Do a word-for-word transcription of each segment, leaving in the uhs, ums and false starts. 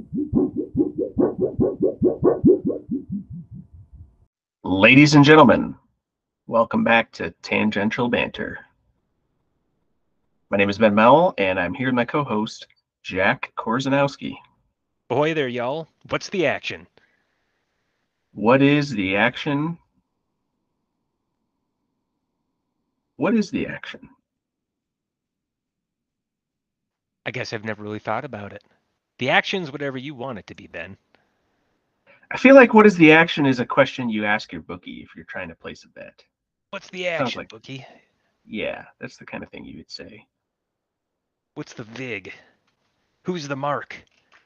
Ladies and gentlemen, welcome back to Tangential Banter. My name is Ben Mowell, and I'm here with my co-host, Jack Korzanowski. Ahoy there, y'all. What's the action? What is the action? What is the action? I guess I've never really thought about it. The action's whatever you want it to be, Ben. I feel like what is the action is a question you ask your bookie if you're trying to place a bet. What's the Sounds action, like, bookie? yeah, that's the kind of thing you would say. What's the vig? Who's the mark?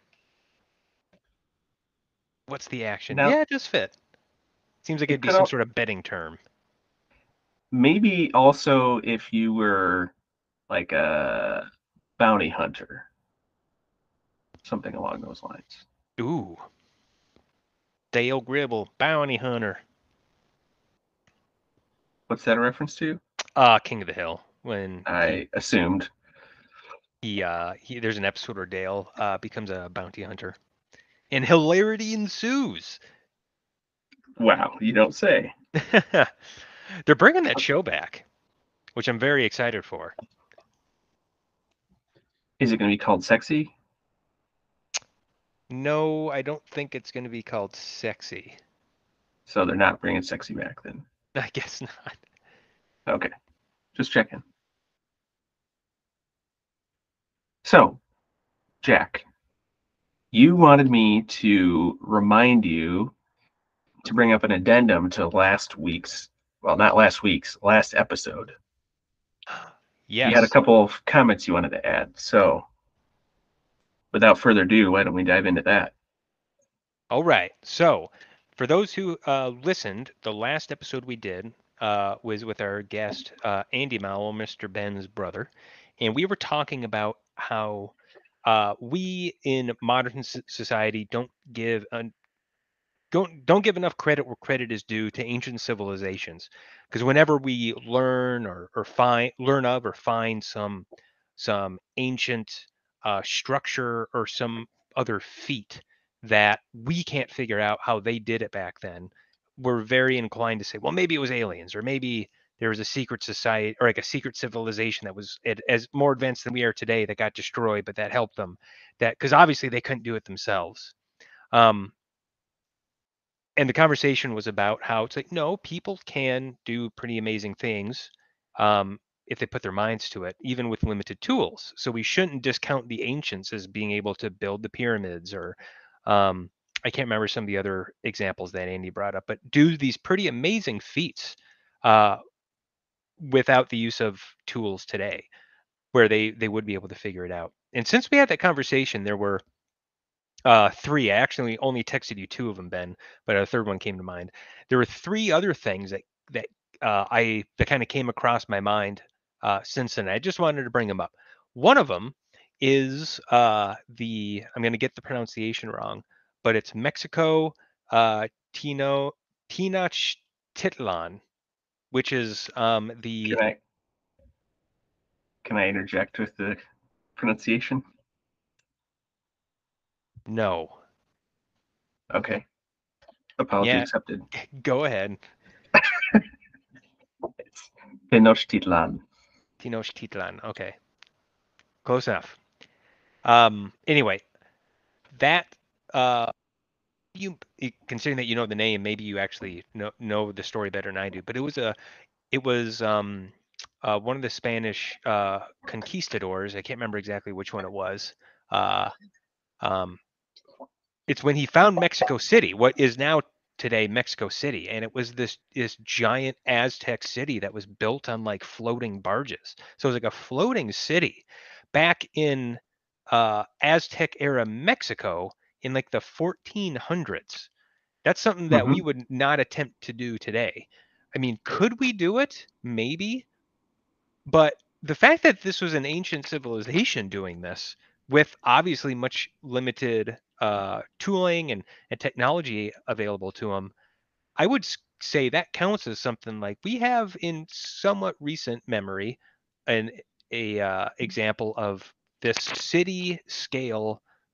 What's the action? Now, Yeah, it just fit. Seems like it it'd be could some al- sort of betting term. maybe also if you were like a bounty hunter, something along those lines. Ooh. Dale Gribble, bounty hunter. What's that a reference to? Uh, King of the Hill. When he I assumed. he uh he there's an episode where Dale uh becomes a bounty hunter. And hilarity ensues. Wow, you don't say. They're bringing that show back, which I'm very excited for. Is it going to be called Sexy? No, I don't think it's going to be called Sexy. So they're not bringing Sexy back then. I guess not. Okay, just checking. So, Jack, you wanted me to remind you to bring up an addendum to last week's, well, not last week's, last episode. You had a Yes. couple of comments you wanted to add. So, without further ado, why don't we dive into that? All right. So, for those who uh, listened, the last episode we did uh, was with our guest, uh, Andy Mowell, Mister Ben's brother. And we were talking about how uh, we in modern society don't give an, don't don't give enough credit where credit is due to ancient civilizations, because whenever we learn or, or find learn of or find some some ancient uh, structure or some other feat that we can't figure out how they did it back then, we're very inclined to say, well, maybe it was aliens, or maybe there was a secret society or like a secret civilization that was it, as more advanced than we are today that got destroyed, but that helped them. That because obviously they couldn't do it themselves. Um, and the conversation was about how it's like, no, people can do pretty amazing things um, if they put their minds to it, even with limited tools. So we shouldn't discount the ancients as being able to build the pyramids or um, I can't remember some of the other examples that Andy brought up, but do these pretty amazing feats uh, without the use of tools today, where they they would be able to figure it out. And since we had that conversation, there were uh, three. I actually only texted you two of them, Ben, but a third one came to mind. There were three other things that that uh, I that kind of came across my mind uh, since then. I just wanted to bring them up. One of them is uh, the I'm going to get the pronunciation wrong, but it's Mexico uh, Tino Tenochtitlan, which is um, Can the I can I interject with the pronunciation? no. Okay, apology Yeah, accepted. go ahead. It's Tenochtitlan. Tenochtitlan. Okay, close enough. Um, anyway, that uh, you considering that you know the name, maybe you actually know know the story better than I do. But it was a it was um, uh, one of the Spanish uh, conquistadors. I can't remember exactly which one it was. Uh, um, it's when he found Mexico City, what is now today Mexico City, and it was this this giant Aztec city that was built on like floating barges. So it was like a floating city back in uh, Aztec era Mexico in like the fourteen hundreds. That's something that we Mm-hmm. would not attempt to do today. I mean, could we do it? Maybe, but the fact that this was an ancient civilization doing this with obviously much limited uh, tooling and, and technology available to them, I would say that counts as something like we have in somewhat recent memory an a uh, example of this city scale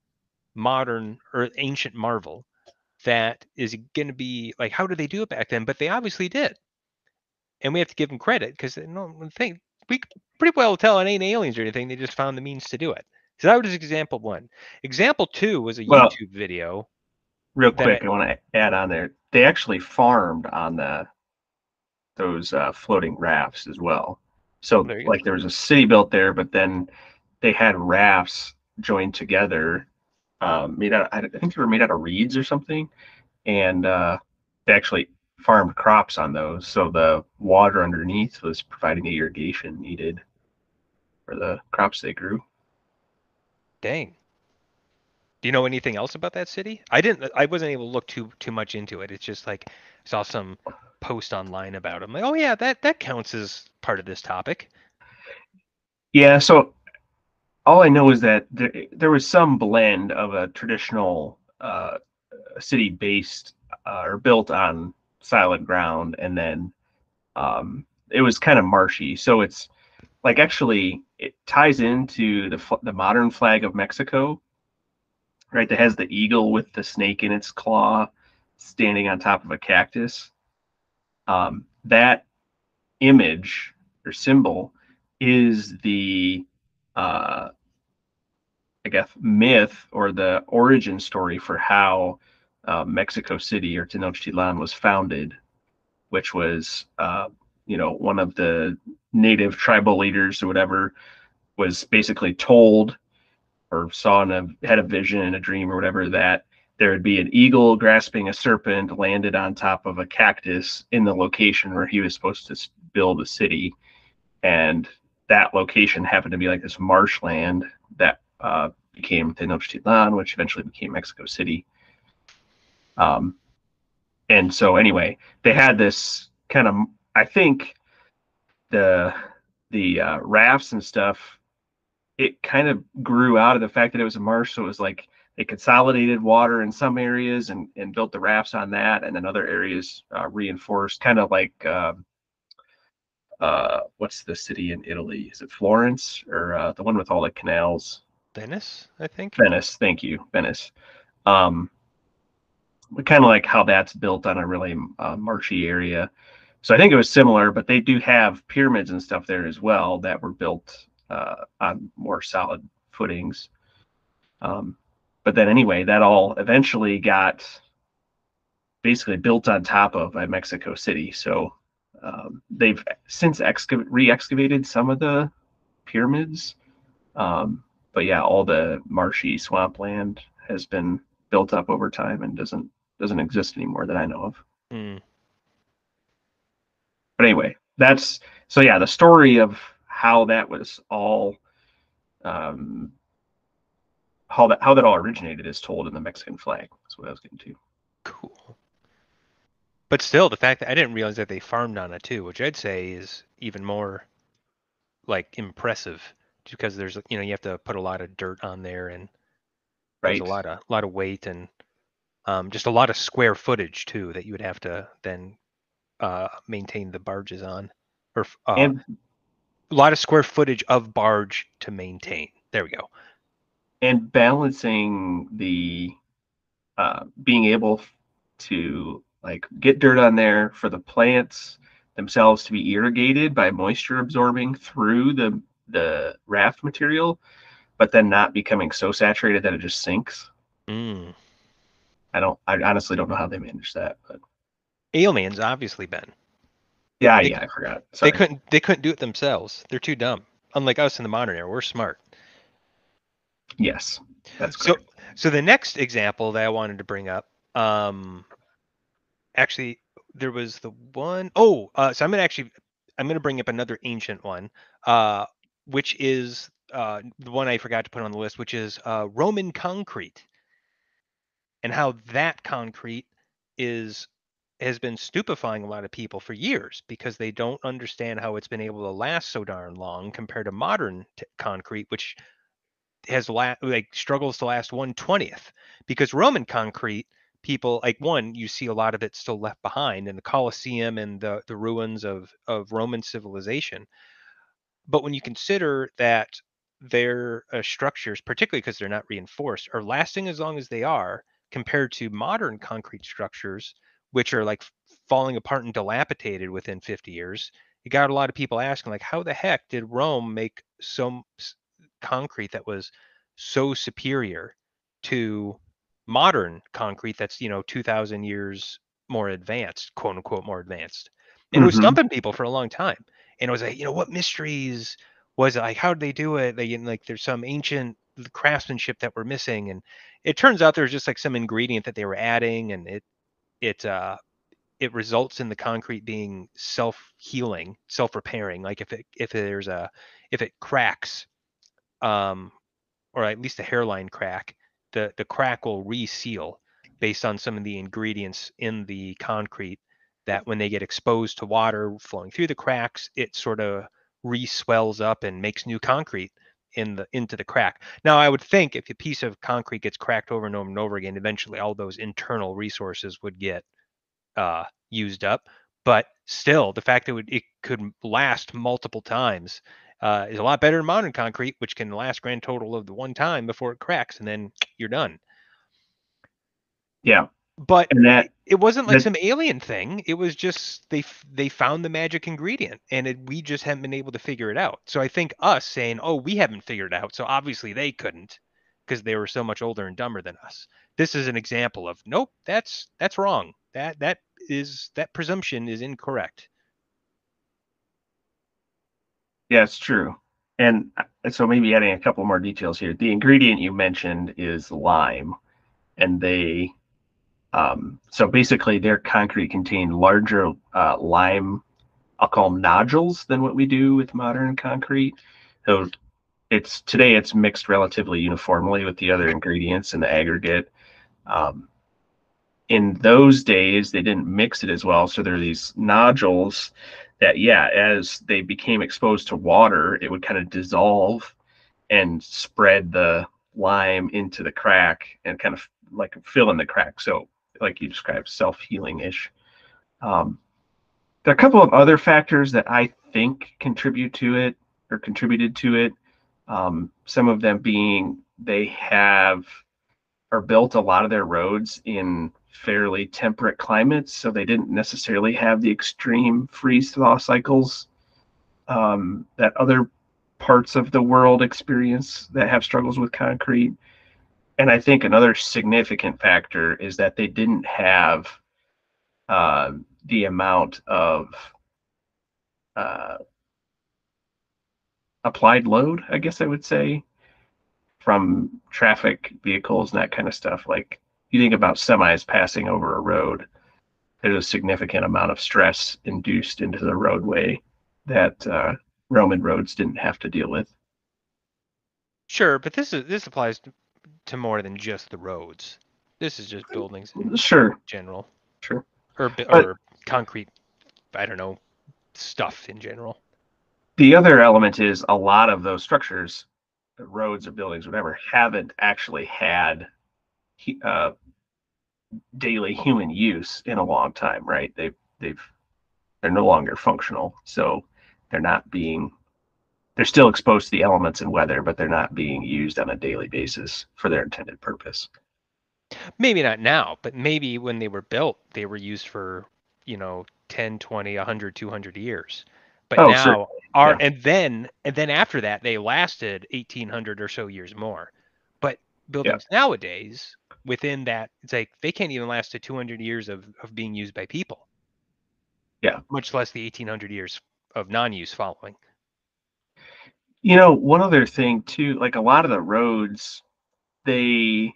modern or ancient marvel that is going to be like, how did they do it back then? But they obviously did, and we have to give them credit because no thing we could pretty well tell it ain't aliens or anything. They just found the means to do it. So that was example one. Example two was a Well, YouTube video real that quick, I want to add on there. They actually farmed on the those uh, floating rafts as well. So there you go. like there was a city built there, but then they had rafts joined together, um, made out. I think they were made out of reeds or something, and uh, they actually farmed crops on those. So the water underneath was providing the irrigation needed for the crops they grew. Dang. Do you know anything else about that city? I didn't. I wasn't able to look too too much into it. It's just like I saw some post online about it. I'm like, oh yeah, that that counts as part of this topic. Yeah. So all I know is that there, there was some blend of a traditional uh, city based uh, or built on solid ground, and then um, it was kind of marshy. So it's like actually it ties into the the modern flag of Mexico, right? That has the eagle with the snake in its claw standing on top of a cactus. Um, that image or symbol is the uh, I guess myth or the origin story for how uh, Mexico City or Tenochtitlan was founded, which was uh, you know one of the native tribal leaders or whatever was basically told or saw in a had a vision in a dream or whatever that there would be an eagle grasping a serpent landed on top of a cactus in the location where he was supposed to build a city, and that location happened to be like this marshland that uh, became Tenochtitlan, which eventually became Mexico City. Um, and so anyway, they had this kind of, I think the the uh, rafts and stuff, it kind of grew out of the fact that it was a marsh. So it was like they consolidated water in some areas and, and built the rafts on that. And then other areas uh, reinforced, kind of like, uh, uh, what's the city in Italy? Is it Florence or uh, the one with all the canals? Venice, I think. Venice. Thank you. Venice. Um, kind of like how that's built on a really uh, marshy area. So I think it was similar, but they do have pyramids and stuff there as well that were built uh, on more solid footings. Um, but then anyway, that all eventually got basically built on top of at Mexico City. So um, they've since excav- re-excavated some of the pyramids. Um, but yeah, all the marshy swampland has been built up over time and doesn't doesn't exist anymore that I know of. Hmm. But anyway, that's so yeah, the story of how that was all um, how that how that all originated is told in the Mexican flag. That's what I was getting to. Cool. But still, the fact that I didn't realize that they farmed on it too, which I'd say is even more like impressive, because there's you know you have to put a lot of dirt on there, and there's a Right. lot of lot of weight and um, just a lot of square footage too that you would have to then uh, maintain the barges on, or uh, And a lot of square footage of barge to maintain. There we go. and balancing the uh, being able to like get dirt on there for the plants themselves to be irrigated by moisture absorbing through the the raft material, but then not becoming so saturated that it just sinks. Mm. I don't. I honestly don't know how they manage that, but Aliens obviously, Ben. yeah, They yeah, I forgot. they Sorry. couldn't they couldn't do it themselves. They're too dumb. Unlike us in the modern era, we're smart. Yes, that's So correct. so the next example that I wanted to bring up, um, actually, there was the one oh uh, so I'm gonna actually I'm gonna bring up another ancient one, uh, which is uh, the one I forgot to put on the list, which is uh, Roman concrete, and how that concrete is has been stupefying a lot of people for years because they don't understand how it's been able to last so darn long compared to modern t- concrete, which has la- like struggles to last one twentieth. Because Roman concrete, people like one, you see a lot of it still left behind in the Colosseum and the the ruins of of Roman civilization. But when you consider that their uh, structures, particularly because they're not reinforced, are lasting as long as they are compared to modern concrete structures, which are like falling apart and dilapidated within fifty years. It got a lot of people asking, like, how the heck did Rome make some concrete that was so superior to modern concrete that's, you know, two thousand years more advanced, quote unquote, more advanced? And it was Mm-hmm. stumping people for a long time. And it was like, you know, what mysteries was it? Like, how did they do it? Like, like there's some ancient craftsmanship that we're missing. And it turns out there's just like some ingredient that they were adding, and it, it, uh, it results in the concrete being self-healing, self-repairing. Like if it, if there's a, if it cracks, um, or at least a hairline crack, the, the crack will reseal based on some of the ingredients in the concrete that when they get exposed to water flowing through the cracks, it sort of re-swells up and makes new concrete in the into the crack. Now, I would think if a piece of concrete gets cracked over and over and over again, eventually all those internal resources would get uh, used up. But still, the fact that it, would, it could last multiple times uh, is a lot better than modern concrete, which can last grand total of the one time before it cracks, and then you're done. Yeah, But and that it, it wasn't like that some alien thing. It was just they they found the magic ingredient, and it, we just haven't been able to figure it out. So I think us saying, "Oh, we haven't figured it out," so obviously they couldn't because they were so much older and dumber than us. This is an example of nope, that's that's wrong. That that is that presumption is incorrect. yeah, it's true. And uh, so maybe adding a couple more details here. The ingredient you mentioned is lime, and they um, so basically their concrete contained larger uh, lime, I'll call them nodules, than what we do with modern concrete. So it's today it's mixed relatively uniformly with the other ingredients in the aggregate. Um, in those days, they didn't mix it as well, so there are these nodules that, yeah, as they became exposed to water, it would kind of dissolve and spread the lime into the crack and kind of like fill in the crack. So, like you described, self-healing ish. Um, there are a couple of other factors that I think contribute to it or contributed to it. Um, some of them being they have or built a lot of their roads in fairly temperate climates, so they didn't necessarily have the extreme freeze thaw cycles um, that other parts of the world experience that have struggles with concrete. And I think another significant factor is that they didn't have uh, the amount of uh, applied load, I guess I would say, from traffic vehicles and that kind of stuff. Like you think about semis passing over a road, there's a significant amount of stress induced into the roadway that uh, Roman roads didn't have to deal with. Sure, but this is this applies to, to more than just the roads. This is just buildings in Sure, general, sure. or But or concrete. I don't know, stuff in general. the other element is a lot of those structures, roads or buildings, whatever, haven't actually had uh, daily human use in a long time, right? They've they've they're no longer functional, so they're not being they're still exposed to the elements and weather, but they're not being used on a daily basis for their intended purpose. Maybe not now, but maybe when they were built, they were used for, you know, ten, twenty, one hundred, two hundred years. But Oh, certainly. now are Yeah. and then and then after that they lasted eighteen hundred or so years more. But Yeah. buildings nowadays within that it's like they can't even last to two hundred years of of being used by people, Yeah. much less the eighteen hundred years of non-use following. You know, one other thing too, like a lot of the roads, they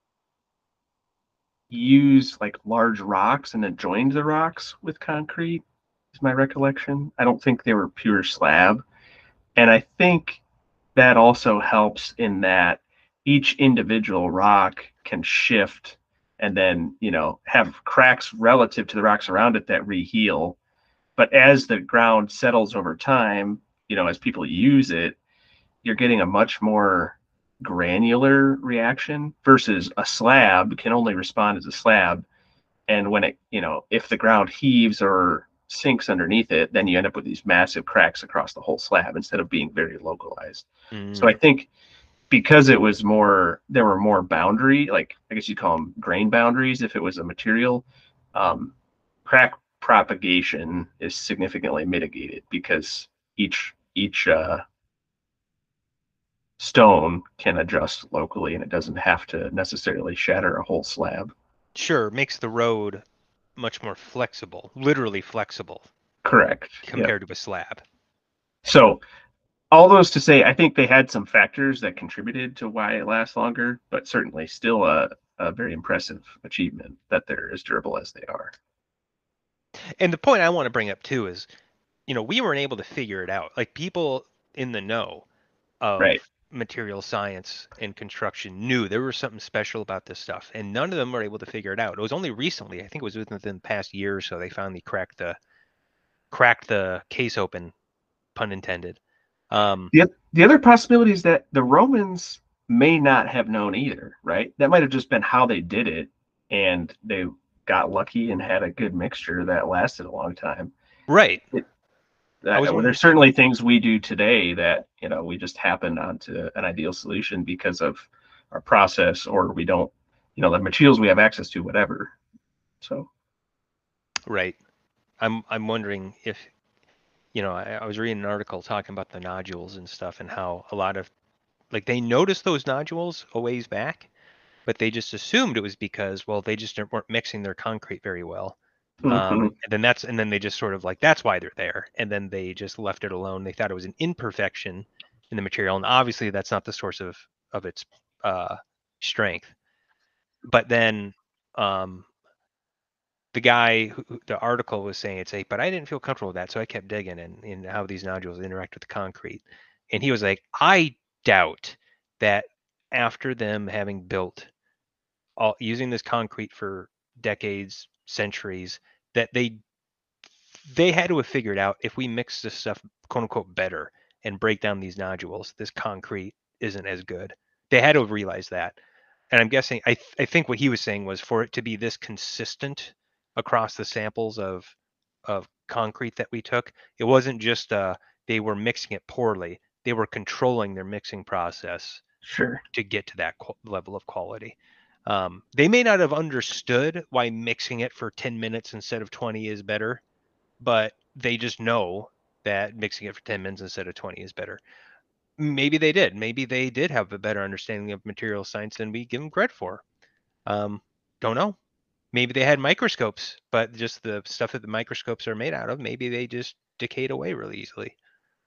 use like large rocks and then joined the rocks with concrete, is my recollection. I don't think they were pure slab. And I think that also helps in that each individual rock can shift and then, you know, have cracks relative to the rocks around it that reheal. But as the ground settles over time, you know, as people use it, you're getting a much more granular reaction versus a slab can only respond as a slab. And when it, you know, if the ground heaves or sinks underneath it, then you end up with these massive cracks across the whole slab instead of being very localized. Mm. So I think because it was more, there were more boundary, like I guess you'd call them grain boundaries if it was a material, um, crack propagation is significantly mitigated because each each uh, stone can adjust locally and it doesn't have to necessarily shatter a whole slab. Sure, makes the road much more flexible, literally flexible Correct. Yep. compared to a slab. So all those to say, I think they had some factors that contributed to why it lasts longer, but certainly still a, a very impressive achievement that they're as durable as they are. And the point I want to bring up too is, you know, we weren't able to figure it out. Like people in the know of Right. material science and construction knew there was something special about this stuff, and none of them were able to figure it out. It was only recently, I think it was within the past year or so, they finally cracked the cracked the case open, pun intended. Um, The, the other possibility is that the Romans may not have known either, right? That might have just been how they did it, and they got lucky and had a good mixture that lasted a long time. right. It, I was uh, well, there's certainly things we do today that, you know, we just happen onto an ideal solution because of our process, or we don't, you know, the materials we have access to, whatever. So, right. I'm I'm wondering if, you know, I, I was reading an article talking about the nodules and stuff and how a lot of, like, they noticed those nodules a ways back, but they just assumed it was because, well, they just weren't mixing their concrete very well. Um, mhm. and then that's and then they just sort of like, that's why they're there, and then they just left it alone. They thought it was an imperfection in the material, and obviously that's not the source of of its uh, strength. But then um, the guy who, the article was saying, it's like, but I didn't feel comfortable with that, so I kept digging and in how these nodules interact with the concrete. And he was like, I doubt that after them having built all using this concrete for decades, centuries, that they they had to have figured out, if we mix this stuff quote unquote better and break down these nodules, this concrete isn't as good. They had to have realized that. And I'm guessing, I, th- I think what he was saying was, for it to be this consistent across the samples of of concrete that we took, it wasn't just uh, they were mixing it poorly. They were controlling their mixing process Sure. to get to that level of quality. Um, they may not have understood why mixing it for ten minutes instead of twenty is better, but they just know that mixing it for ten minutes instead of twenty is better. Maybe they did. Maybe they did have a better understanding of material science than we give them credit for. Um, don't know. Maybe they had microscopes, but just the stuff that the microscopes are made out of, maybe they just decayed away really easily.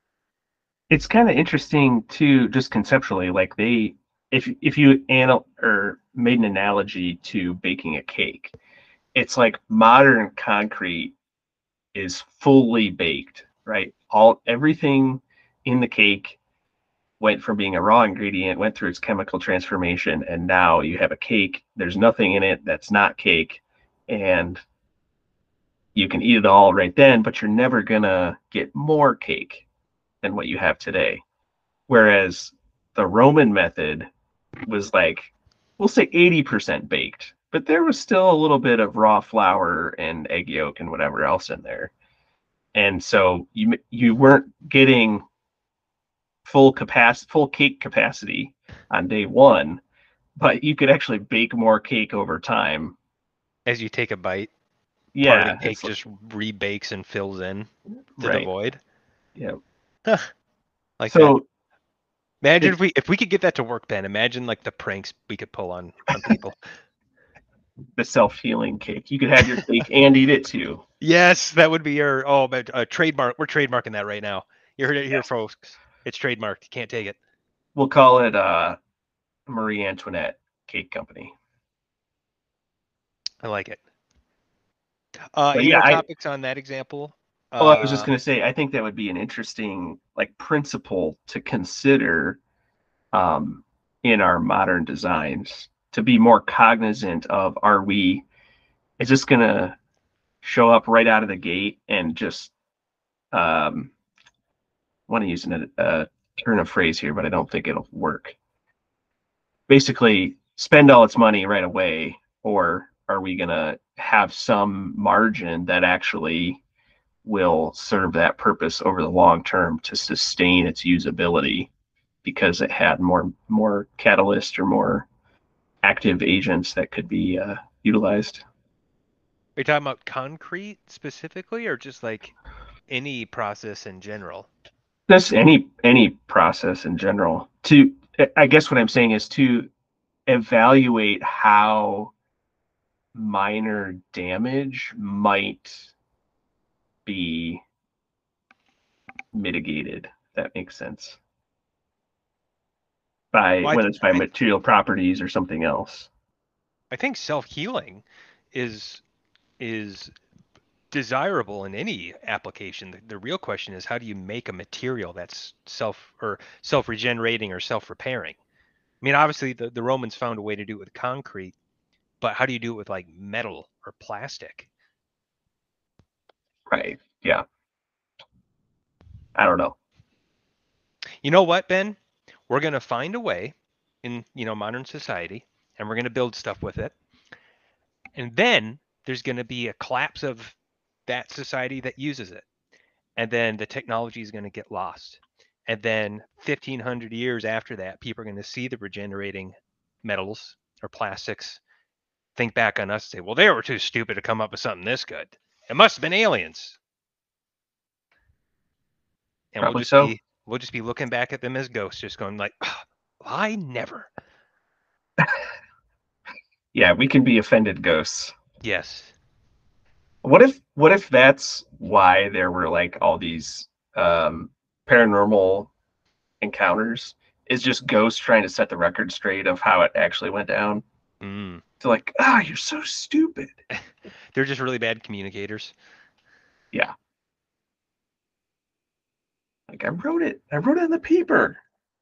It's kind of interesting too, just conceptually, like they, if if you anal or made an analogy to baking a cake, it's like modern concrete is fully baked, right? All everything in the cake went from being a raw ingredient, went through its chemical transformation, and now you have a cake. There's nothing in it that's not cake, and you can eat it all right then, but you're never gonna get more cake than what you have today. Whereas the Roman method was like, we'll say eighty percent baked, but there was still a little bit of raw flour and egg yolk and whatever else in there. And so you you weren't getting full capacity, full cake capacity on day one, but you could actually bake more cake over time. As you take a bite, part of the Yeah, cake it's just rebakes and fills in to the right. void. Yeah. Huh, like that. So Imagine it, if we if we could get that to work, Ben. Imagine like the pranks we could pull on on people. the self-healing cake, you could have your cake and eat it too. Yes, that would be your oh, but uh, trademark. We're trademarking that right now. You heard it here, Yeah. folks. It's trademarked. You can't take it. We'll call it uh, Marie Antoinette Cake Company. I like it. Uh, But any yeah, more I topics on that example? well, I was just Uh, going to say, I think that would be an interesting like principle to consider um, in our modern designs to be more cognizant of: are we, is this going to show up right out of the gate and just um, I want to use an, a turn of phrase here, but I don't think it'll work. Basically, spend all its money right away, or are we going to have some margin that actually will serve that purpose over the long term to sustain its usability because it had more more catalyst or more active agents that could be uh, utilized. Are you talking about concrete specifically, or just like any process in general? Just any any process in general. To I guess what I'm saying is to evaluate how minor damage might be mitigated. If that makes sense. By Well, I, whether th- it's by I, material properties or something else. I think self-healing is is desirable in any application. The, the real question is, how do you make a material that's self or self-regenerating or self-repairing? I mean, obviously the, the Romans found a way to do it with concrete, but how do you do it with like metal or plastic? Right. Yeah. I don't know. You know what, Ben? We're going to find a way in, you know, modern society, and we're going to build stuff with it. And then there's going to be a collapse of that society that uses it. And then the technology is going to get lost. And then fifteen hundred years after that, people are going to see the regenerating metals or plastics, think back on us and say, well, they were too stupid to come up with something this good. It must have been aliens. And we'll Probably just so. be we'll just be looking back at them as ghosts, just going like, oh, I never. Yeah, we can be offended ghosts. Yes. What if what if that's why there were like all these um paranormal encounters is just ghosts trying to set the record straight of how it actually went down. Mm. They're like, ah, oh, you're so stupid. They're just really bad communicators. Yeah. Like I wrote it. I wrote it in the paper.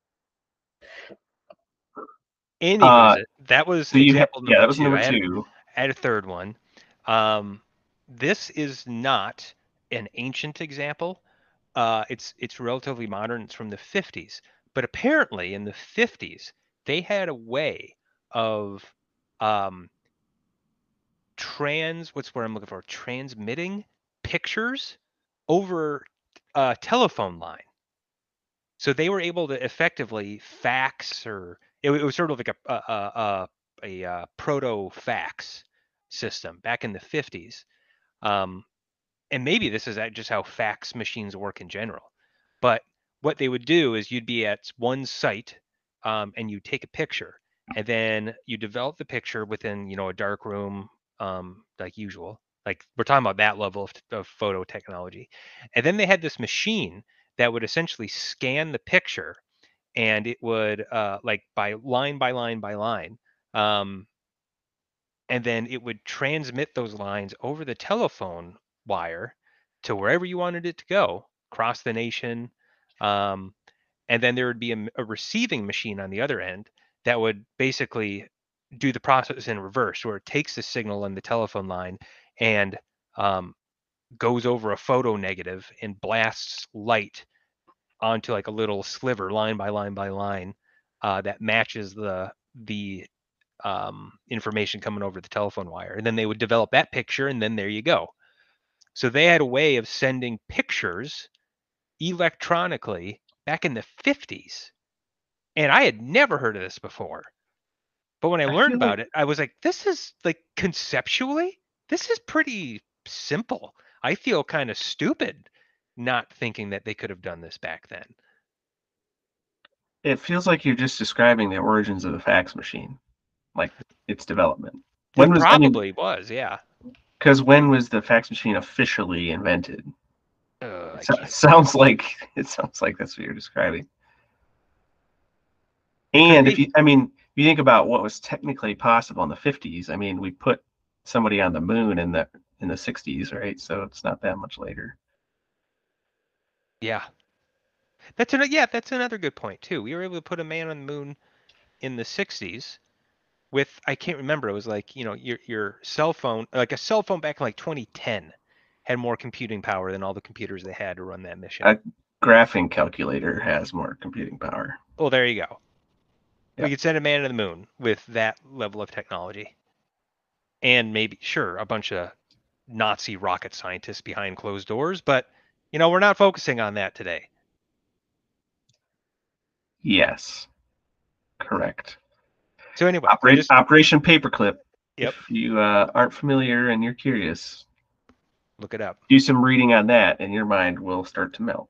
Anyways, Uh that was so you had example yeah, number that was two. number I had two. I had a third one. Um, this is not an ancient example. Uh, it's it's relatively modern. It's from the fifties. But apparently, in the fifties, they had a way of um, trans. What's what I'm looking for? Transmitting pictures over a telephone line. So they were able to effectively fax, or it, it was sort of like a a, a, a, a proto fax system back in the fifties. Um, and maybe this is just how fax machines work in general. But what they would do is you'd be at one site, um, and you take a picture, and then you develop the picture within, you know, a dark room, um, like usual. Like we're talking about that level of, of photo technology. And then they had this machine that would essentially scan the picture, and it would uh, like by line by line by line, um, and then it would transmit those lines over the telephone wire to wherever you wanted it to go across the nation. Um, and then there would be a, a receiving machine on the other end that would basically do the process in reverse, where it takes the signal on the telephone line and um, goes over a photo negative and blasts light onto like a little sliver, line by line by line, uh, that matches the the um, information coming over the telephone wire. And then they would develop that picture, and then there you go. So they had a way of sending pictures electronically back in the fifties. And I had never heard of this before. But when I I learned feel like about it, I was like, this is like conceptually, this is pretty simple. I feel kind of stupid not thinking that they could have done this back then. it feels like you're just describing the origins of the fax machine, like its development. When It was I mean, probably was, yeah. because when was the fax machine officially invented? Uh, It I so- can't sounds remember. like it sounds like that's what you're describing. It could And if be. you, I mean, if you think about what was technically possible in the fifties, I mean, we put somebody on the moon in the in the sixties, right? So it's not that much later. Yeah. That's an, yeah, that's another good point too. We were able to put a man on the moon in the sixties with, I can't remember, it was like, you know, your your cell phone, like a cell phone back in like twenty ten had more computing power than all the computers they had to run that mission. A graphing calculator has more computing power. Oh, there you go. Yeah. We could send a man to the moon with that level of technology. And maybe, sure, a bunch of Nazi rocket scientists behind closed doors, but you know, we're not focusing on that today. Yes, correct. So anyway, I Operate just Operation Paperclip. yep, If you uh, aren't familiar and you're curious, look it up. do some reading on that, and your mind will start to melt.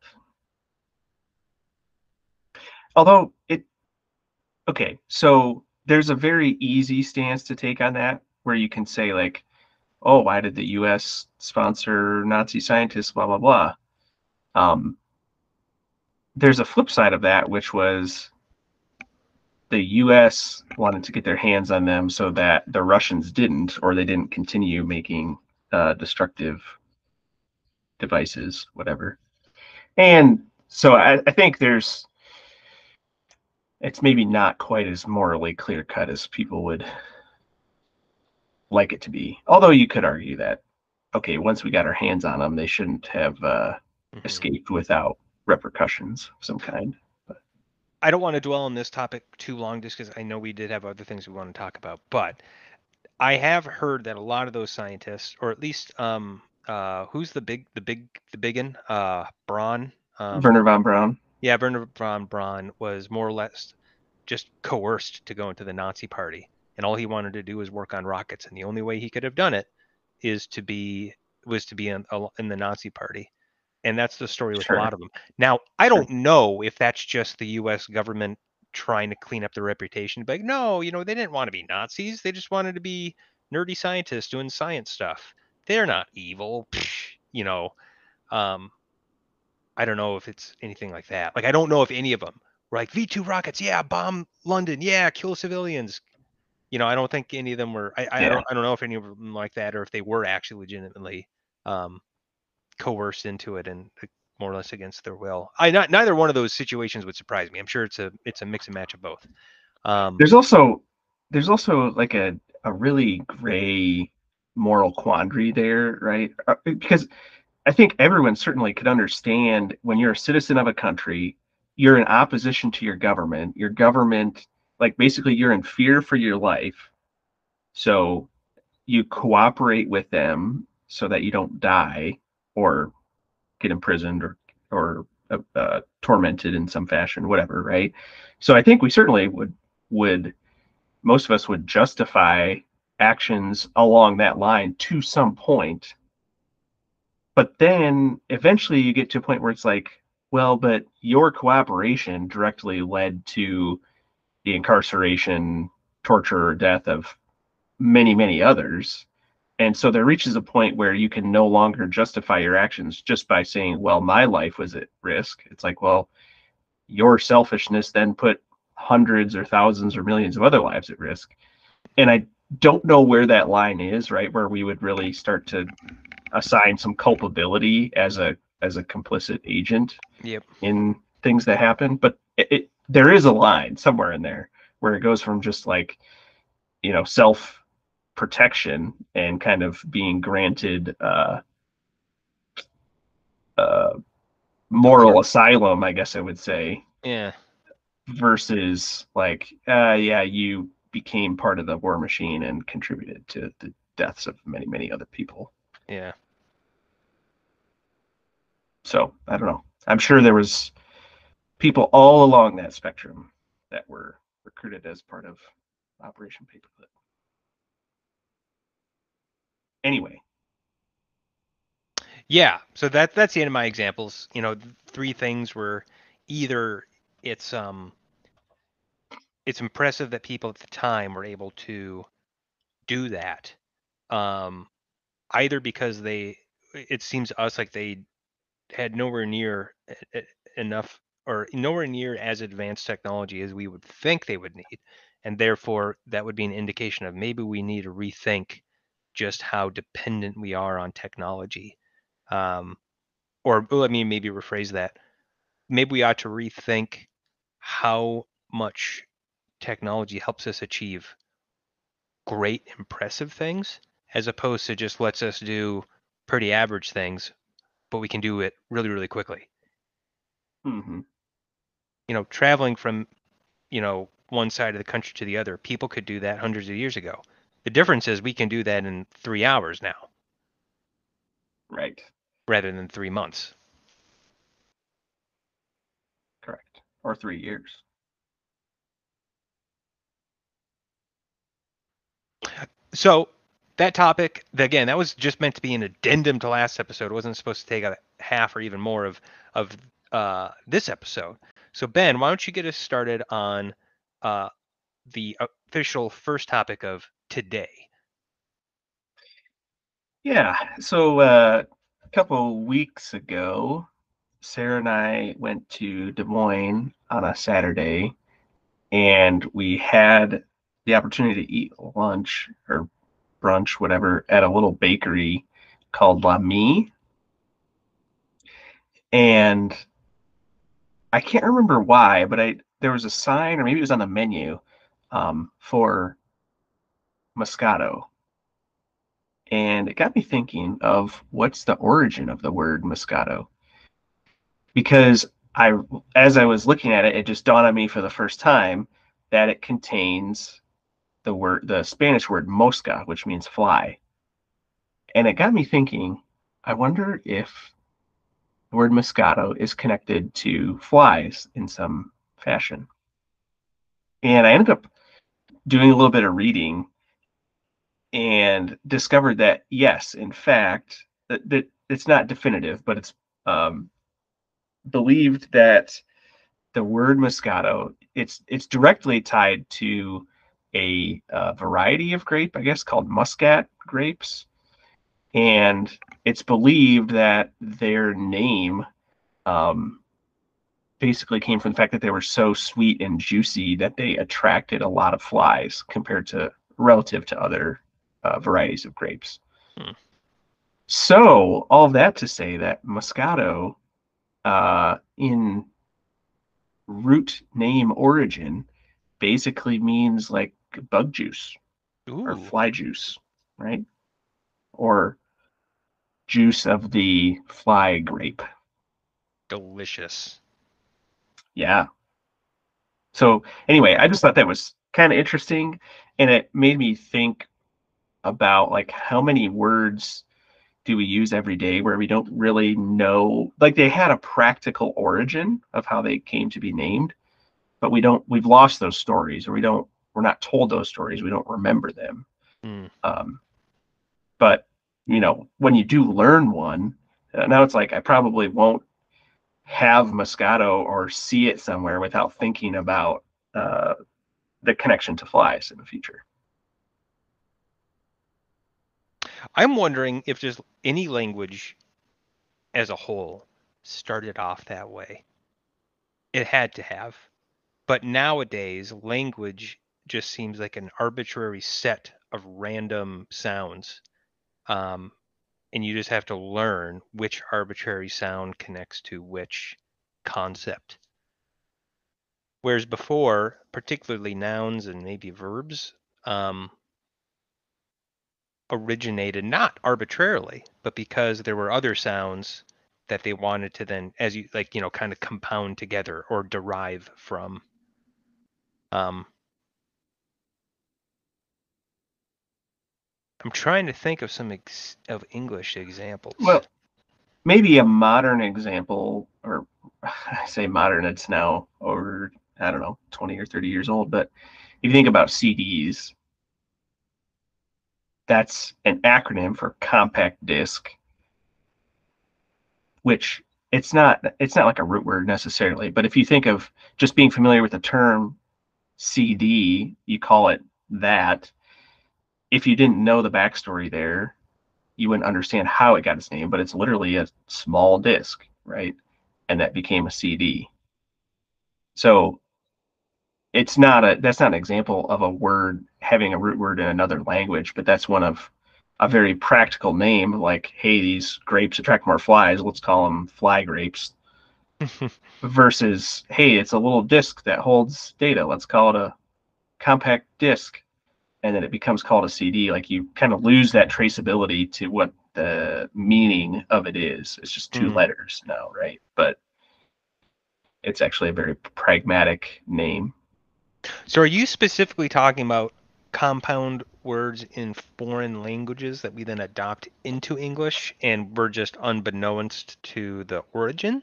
Although it, okay, so there's a very easy stance to take on that, where you can say like, "Oh, why did the U S sponsor Nazi scientists?" Blah blah blah. Um, there's a flip side of that, which was the U S wanted to get their hands on them so that the Russians didn't, or they didn't continue making uh, destructive devices, whatever. And so I, I think there's, it's maybe not quite as morally clear cut as people would like it to be. Although you could argue that, okay, once we got our hands on them, they shouldn't have uh, Mm-hmm. escaped without repercussions of some kind. But I don't want to dwell on this topic too long just because I know we did have other things we want to talk about, but I have heard that a lot of those scientists, or at least um uh who's the big the big the biggin? Uh Braun. Um Werner von Braun. yeah, Werner von Braun was more or less just coerced to go into the Nazi party. And all he wanted to do was work on rockets. And the only way he could have done it is to be was to be in, in the Nazi party. And that's the story with a Sure. lot of them. Now, I Sure. don't know if that's just the U S government trying to clean up their reputation. But no, you know, they didn't want to be Nazis. They just wanted to be nerdy scientists doing science stuff. They're not evil. Psh, you know, um, I don't know if it's anything like that. Like, I don't know if any of them were like V two rockets. Yeah, bomb London. Yeah, kill civilians. You know, I don't think any of them were. I, I Yeah. don't. I don't know if any of them like that, or if they were actually legitimately um, coerced into it and uh, more or less against their will. I not neither one of those situations would surprise me. I'm sure it's a it's a mix and match of both. Um, There's also there's also like a a really gray moral quandary there, right? Uh, Because I think everyone certainly could understand when you're a citizen of a country, you're in opposition to your government. Your government, like basically, you're in fear for your life. So you cooperate with them so that you don't die or get imprisoned or or uh, uh, tormented in some fashion, whatever, right? So I think we certainly would would most of us would justify actions along that line to some point. But then eventually you get to a point where it's like, well, but your cooperation directly led to the incarceration, torture, or death of many, many others. And so there reaches a point where you can no longer justify your actions just by saying, well, my life was at risk. It's like, well, your selfishness then put hundreds or thousands or millions of other lives at risk. And I don't know where that line is, right? Where we would really start to assign some culpability as a as a complicit agent yep. in things that happen. But it, it there is a line somewhere in there where it goes from just like, you know, self protection and kind of being granted uh, uh, A moral pardon. asylum, I guess I would say, Yeah. versus like, uh, yeah, you became part of the war machine and contributed to the deaths of many, many other people. Yeah. So I don't know. I'm sure there was people all along that spectrum that were recruited as part of Operation Paperclip. Anyway, Yeah. So that that's the end of my examples. You know, three things were either it's um it's impressive that people at the time were able to do that. Um, either because they it seems to us like they had nowhere near e- e- enough or nowhere near as advanced technology as we would think they would need, and therefore that would be an indication of maybe we need to rethink just how dependent we are on technology. Um, or let me maybe rephrase that. Maybe we ought to rethink how much technology helps us achieve great, impressive things, as opposed to just lets us do pretty average things, but we can do it really, really quickly. mm-hmm. You know, traveling from, you know, one side of the country to the other, people could do that hundreds of years ago. The difference is we can do that in three hours now. Right. rather than three months. Correct. Or three years. So that topic, again, that was just meant to be an addendum to last episode. It wasn't supposed to take a half or even more of of uh, this episode. So Ben, why don't you get us started on uh, the official first topic of today? Yeah. So uh, a couple weeks ago, Sarah and I went to Des Moines on a Saturday, and we had the opportunity to eat lunch or brunch, whatever, at a little bakery called La Mie. And I can't remember why, but I there was a sign, or maybe it was on the menu, um, for Moscato. And it got me thinking of what's the origin of the word Moscato? Because I, as I was looking at it, it just dawned on me for the first time that it contains the word, the Spanish word mosca, which means fly. And it got me thinking, I wonder if the word Moscato is connected to flies in some fashion. And I ended up doing a little bit of reading and discovered that yes, in fact, that, that it's not definitive, but it's um, believed that the word Moscato it's it's directly tied to a uh, variety of grape, I guess, called Muscat grapes, and it's believed that their name um, basically came from the fact that they were so sweet and juicy that they attracted a lot of flies compared to relative to other uh, varieties of grapes. Hmm. So all of that to say that Moscato, uh, in root name origin, basically means like bug juice or Ooh, fly juice, right? Or juice of the fly grape. delicious. Yeah. So anyway, I just thought that was kind of interesting, and it made me think about like how many words do we use every day where we don't really know, like they had a practical origin of how they came to be named, but we don't, we've lost those stories, or we don't, we're not told those stories, we don't remember them. Hmm. Um, but you know, when you do learn one, uh, now it's like I probably won't have Moscato or see it somewhere without thinking about uh, the connection to flies in the future. I'm wondering if just any language as a whole started off that way. It had to have. But nowadays, language just seems like an arbitrary set of random sounds. Um, and you just have to learn which arbitrary sound connects to which concept. Whereas before, particularly nouns and maybe verbs, um, originated not arbitrarily, but because there were other sounds that they wanted to then, as you like, you know, kind of compound together or derive from. Um, I'm trying to think of some ex- of English examples. Well, maybe a modern example, or I say modern, it's now over, I don't know, twenty or thirty years old. But if you think about C Ds, that's an acronym for compact disc, which it's not it's not like a root word necessarily. But if you think of just being familiar with the term C D, you call it that. If you didn't know the backstory there, you wouldn't understand how it got its name, but it's literally a small disc, right? And that became a C D. So it's not a that's not an example of a word having a root word in another language, but that's one of a very practical name, like, hey, these grapes attract more flies, let's call them fly grapes, versus, hey, it's a little disc that holds data, let's call it a compact disc. And then it becomes called a C D. Like, you kind of lose that traceability to what the meaning of it is. It's just two Hmm. letters now, right? But it's actually a very pragmatic name. So, are you specifically talking about compound words in foreign languages that we then adopt into English, and we're just unbeknownst to the origin?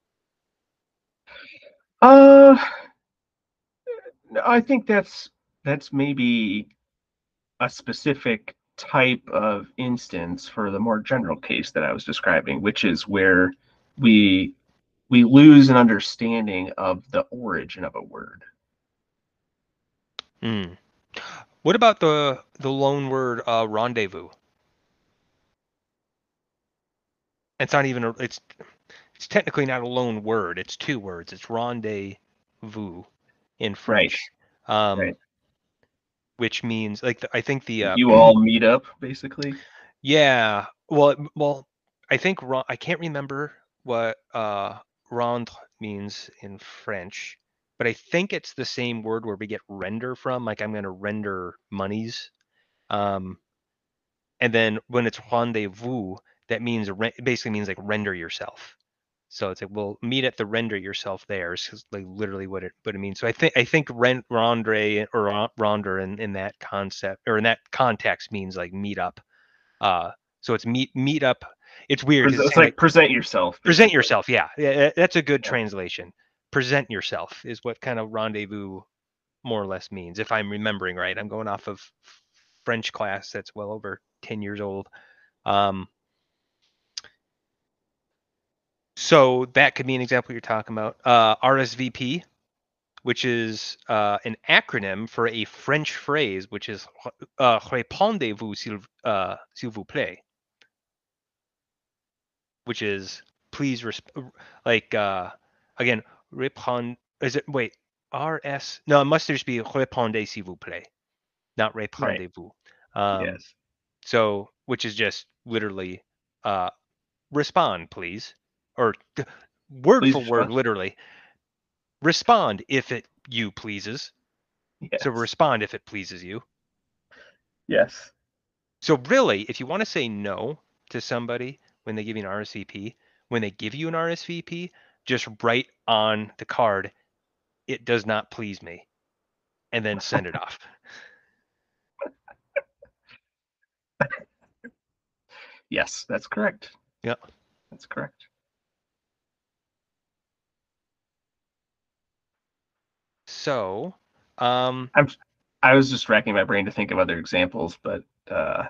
Uh, I think that's that's maybe a specific type of instance for the more general case that I was describing, which is where we we lose an understanding of the origin of a word. Hmm. What about the the loan word uh, rendezvous? It's not even a, it's it's technically not a loan word. It's two words. It's rendezvous in Right, French, um, right. which means like the, I think the uh, You all meet up, basically. yeah. Well, it- well, I think ren- I can't remember what uh, rendre means in French, but I think it's the same word where we get render from. Like I'm going to render monies. Um, and then when it's rendezvous, that means re- it basically means like render yourself. So it's like, well, meet at the render yourself there is like literally what it what it means. So I think I think rent rendre or ron- ronder in, in that concept or in that context means like meet up. Uh, so it's meet meet up. It's weird Pres- because it's It's saying like like present yourself, present basically. yourself. Yeah, yeah, that's a good Yeah. translation. Present yourself is what kind of rendezvous more or less means, if I'm remembering right. I'm going off of French class that's well over ten years old. Um, so that could be an example you're talking about. Uh, R S V P, which is uh, an acronym for a French phrase, which is uh, répondez-vous s'il, uh, s'il vous plaît, which is please resp- like uh, again répond. Is it wait R S? No, it must just be répondez s'il vous plaît, not Right. répondez-vous. Um, Yes. so which is just literally uh, respond, please, or word Please for word, respond. literally respond if it you pleases. So Yes. respond if it pleases you. Yes. So really, if you want to say no to somebody when they give you an R S V P, when they give you an R S V P, just write on the card, it does not please me, and then send it off. Yes, that's correct. Yeah. That's correct. So, um, I'm I was just racking my brain to think of other examples, but uh,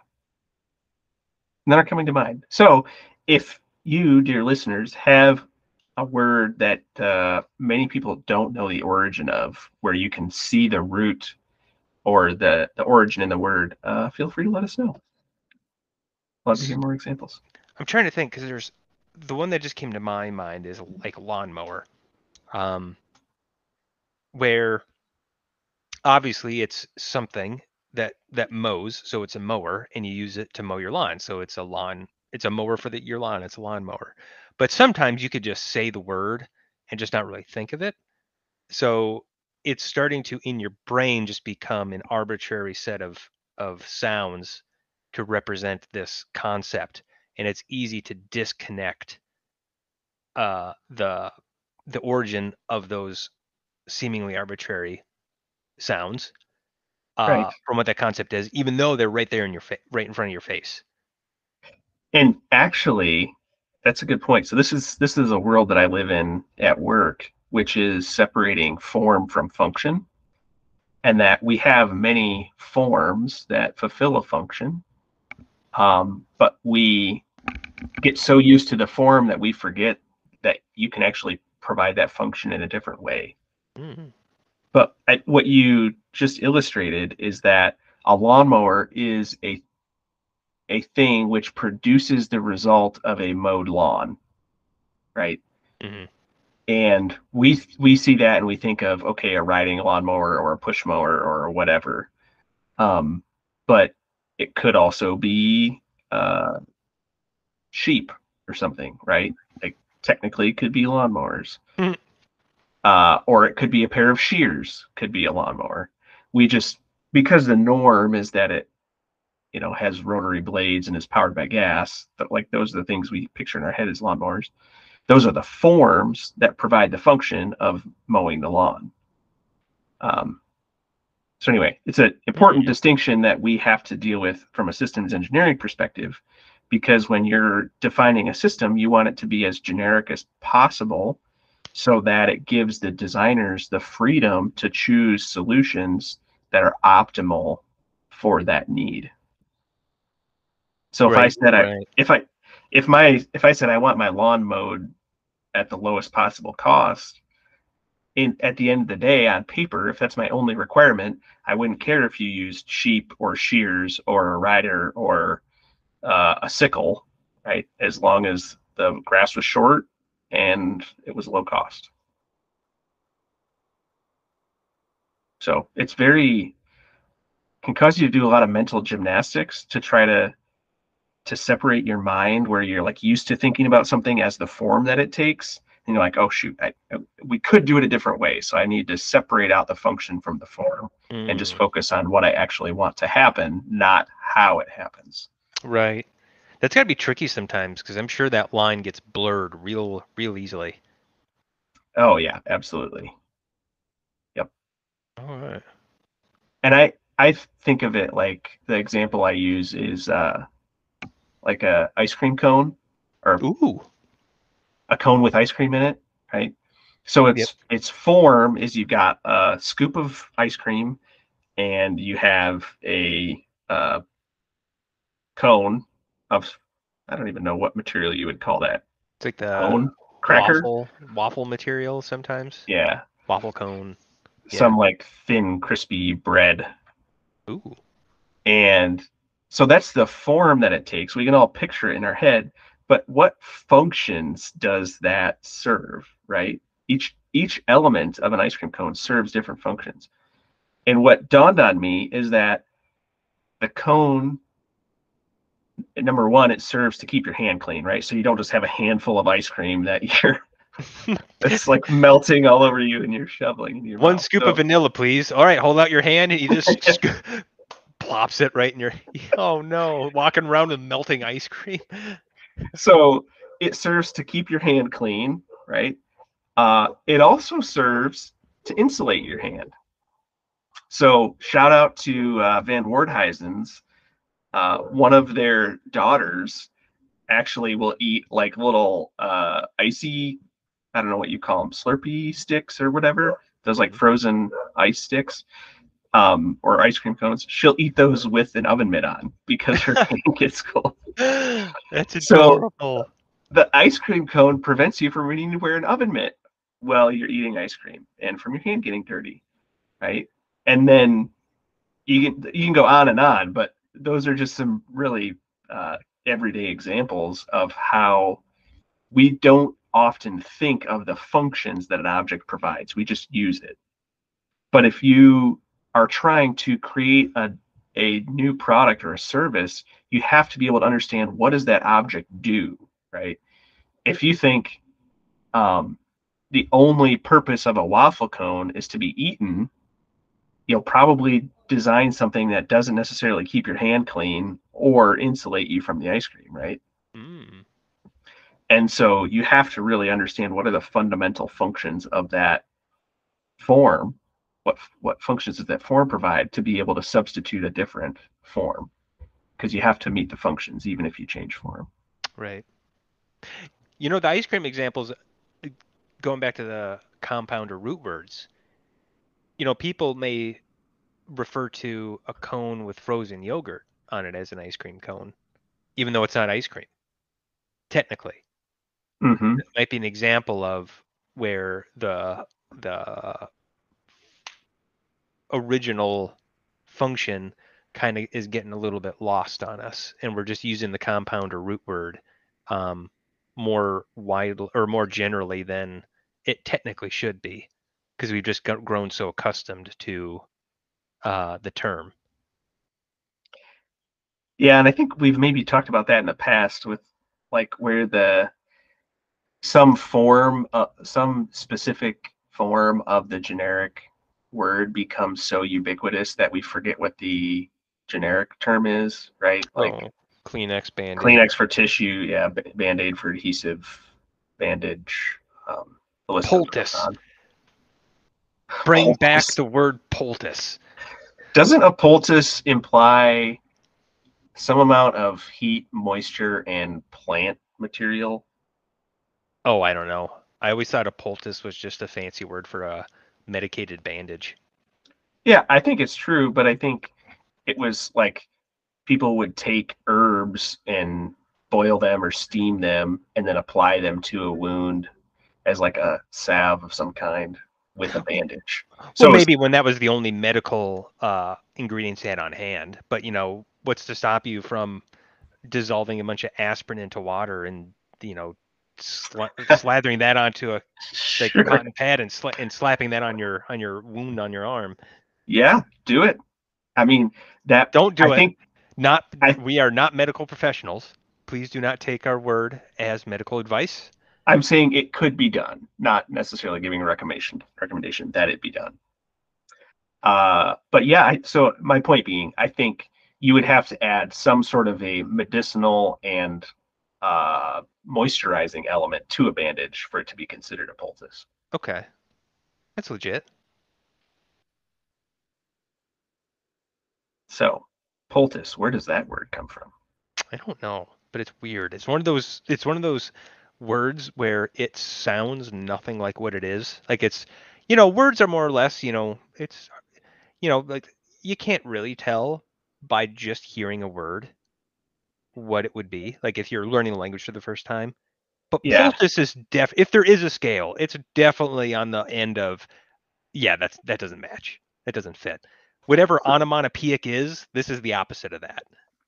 none are coming to mind. So, if you, dear listeners, have a word that uh, many people don't know the origin of, where you can see the root or the the origin in the word, uh, feel free to let us know. Love to hear more examples. I'm trying to think because there's the one that just came to my mind is like lawnmower, um, where obviously it's something that that mows, so it's a mower, and you use it to mow your lawn. So it's a lawn, it's a mower for the, your lawn. It's a lawn mower. But sometimes you could just say the word and just not really think of it. So it's starting to in your brain just become an arbitrary set of of sounds to represent this concept, and it's easy to disconnect uh, the the origin of those seemingly arbitrary sounds uh, Right. from what that concept is, even though they're right there in your face, right in front of your face. And actually, that's a good point. So this is this is a world that I live in at work, which is separating form from function, and that we have many forms that fulfill a function, um, but we get so used to the form that we forget that you can actually provide that function in a different way. Mm-hmm. But I, what you just illustrated is that a lawnmower is a a thing which produces the result of a mowed lawn, right? Mm-hmm. And we we see that and we think of okay, a riding lawnmower or a push mower or whatever. Um, but it could also be uh, sheep or something, right? Like technically, it could be lawnmowers, Mm-hmm. uh, or it could be a pair of shears. Could be a lawnmower. We just because the norm is that it you know has rotary blades and is powered by gas. But like those are the things we picture in our head as lawnmowers. Those are the forms that provide the function of mowing the lawn. Um, So anyway, it's an important mm-hmm. distinction that we have to deal with from a systems engineering perspective, because when you're defining a system, you want it to be as generic as possible so that it gives the designers the freedom to choose solutions that are optimal for that need. So if right, I said right. I if I if my if I said I want my lawn mowed at the lowest possible cost, in at the end of the day, on paper, if that's my only requirement, I wouldn't care if you used sheep or shears or a rider or uh, a sickle, right? As long as the grass was short and it was low cost. So it's very can cause you to do a lot of mental gymnastics to try to to separate your mind where you're like used to thinking about something as the form that it takes. And you're like, oh, shoot, I, we could do it a different way. So I need to separate out the function from the form mm. and just focus on what I actually want to happen, not how it happens. Right. That's got to be tricky sometimes because I'm sure that line gets blurred real, real easily. Oh, yeah, absolutely. Yep. All right. And I, I think of it like the example I use is uh, like a ice cream cone or Ooh. a cone with ice cream in it, right? So its yep. its form is you've got a scoop of ice cream and you have a uh, cone of, I don't even know what material you would call that. It's like the cone cracker waffle waffle material sometimes. Yeah. Waffle cone. Some yeah. like thin, crispy bread. Ooh. And so that's the form that it takes. We can all picture it in our head. But what functions does that serve, right? Each each element of an ice cream cone serves different functions. And what dawned on me is that the cone, number one, it serves to keep your hand clean, right? So you don't just have a handful of ice cream that you're it's like melting all over you and you're shoveling in your One mouth. scoop so, of vanilla, please. All right, hold out your hand and you just sc- plops it right in your. Oh no, walking around with melting ice cream. So it serves to keep your hand clean, right? Uh, it also serves to insulate your hand. So shout out to uh, Van Wordheisen's. Uh, one of their daughters actually will eat like little uh, icy, I don't know what you call them, Slurpee sticks or whatever. Those like frozen ice sticks um, or ice cream cones. She'll eat those with an oven mitt on because her hand gets cold. That's adorable. So, the ice cream cone prevents you from needing to wear an oven mitt while you're eating ice cream and from your hand getting dirty, right? And then you can you can go on and on, but those are just some really uh, everyday examples of how we don't often think of the functions that an object provides. We just use it. But if you are trying to create a a new product or a service, you have to be able to understand what does that object do, right? If you think um, the only purpose of a waffle cone is to be eaten, you'll probably design something that doesn't necessarily keep your hand clean or insulate you from the ice cream, right? Mm. And so you have to really understand what are the fundamental functions of that form. What what functions does that form provide to be able to substitute a different form? Because you have to meet the functions even if you change form. Right. You know, the ice cream examples, going back to the compound or root words, you know, people may refer to a cone with frozen yogurt on it as an ice cream cone, even though it's not ice cream, technically. Mm-hmm. It might be an example of where the the original function kind of is getting a little bit lost on us, and we're just using the compound or root word um, more wide or more generally than it technically should be, because we've just got, grown so accustomed to uh, the term. Yeah, and I think we've maybe talked about that in the past with like where the some form, uh, some specific form of the generic word becomes so ubiquitous that we forget what the generic term is, right? Like oh, Kleenex, Band-Aid. Kleenex for tissue, yeah, Band-Aid for adhesive, bandage. Um, the list poultice. Bring poultice. Back the word poultice. Doesn't a poultice imply some amount of heat, moisture, and plant material? Oh, I don't know. I always thought a poultice was just a fancy word for a medicated bandage. Yeah, I think it's true, but I think it was like people would take herbs and boil them or steam them and then apply them to a wound as like a salve of some kind with a bandage. Well, So it's, maybe when that was the only medical uh, ingredients you had on hand. But, you know, what's to stop you from dissolving a bunch of aspirin into water and, you know, sla- slathering that onto a like sure. cotton pad and sla- and slapping that on your on your wound on your arm. Yeah, do it. I mean, that Don't I do it. think Not I We are not medical professionals. Please do not take our word as medical advice. I'm saying it could be done, not necessarily giving a recommendation recommendation that it be done. Uh, but yeah, I, so my point being, I think you would have to add some sort of a medicinal and uh, moisturizing element to a bandage for it to be considered a poultice. Okay, that's legit. So, poultice, where does that word come from? I don't know, but it's weird. It's one of those. It's one of those words where it sounds nothing like what it is. Like it's, you know, words are more or less, you know, it's, you know, like you can't really tell by just hearing a word what it would be. Like if you're learning a language for the first time. But Yeah, poultice is def. If there is a scale, it's definitely on the end of, yeah, that's that doesn't match. That doesn't fit. Whatever onomatopoeic is, this is the opposite of that.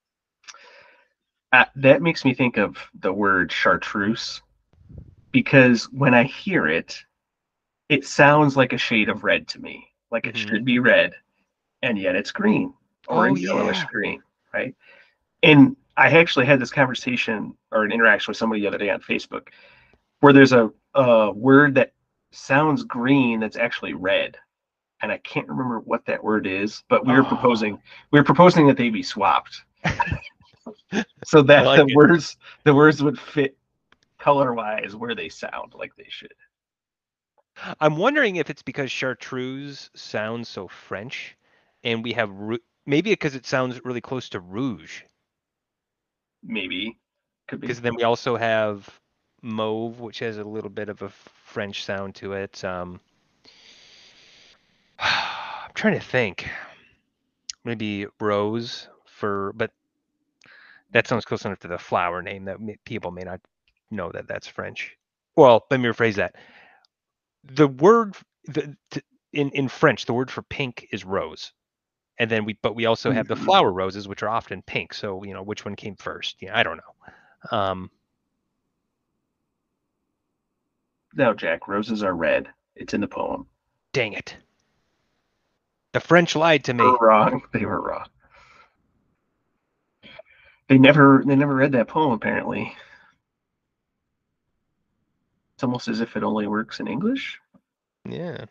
uh, that makes me think of the word chartreuse because when I hear it, it sounds like a shade of red to me, like it Hmm. should be red, and yet it's green or a Oh yellowish yeah. green, right? And I actually had this conversation or an interaction with somebody the other day on Facebook where there's a, a word that sounds green that's actually red. And I can't remember what that word is, but we were Oh, proposing we were proposing that they be swapped so I that like the it. words the words would fit color wise where they sound like they should. I'm wondering if it's because chartreuse sounds so French, and we have ru- maybe because it sounds really close to rouge. Maybe could be. Because then we also have mauve, which has a little bit of a French sound to it. Um, I'm trying to think. Maybe rose for, but that sounds close enough to the flower name that may, people may not know that that's French. Well, let me rephrase that. The word the, t- in in French, the word for pink is rose, and then we but we also have the Mhm. flower roses, which are often pink. So you know which one came first? Yeah, I don't know. Um, No, Jack, roses are red. It's in the poem. Dang it, the French lied to They were me. wrong. They were wrong. They never they never read that poem apparently. It's almost as if it only works in English. Yeah.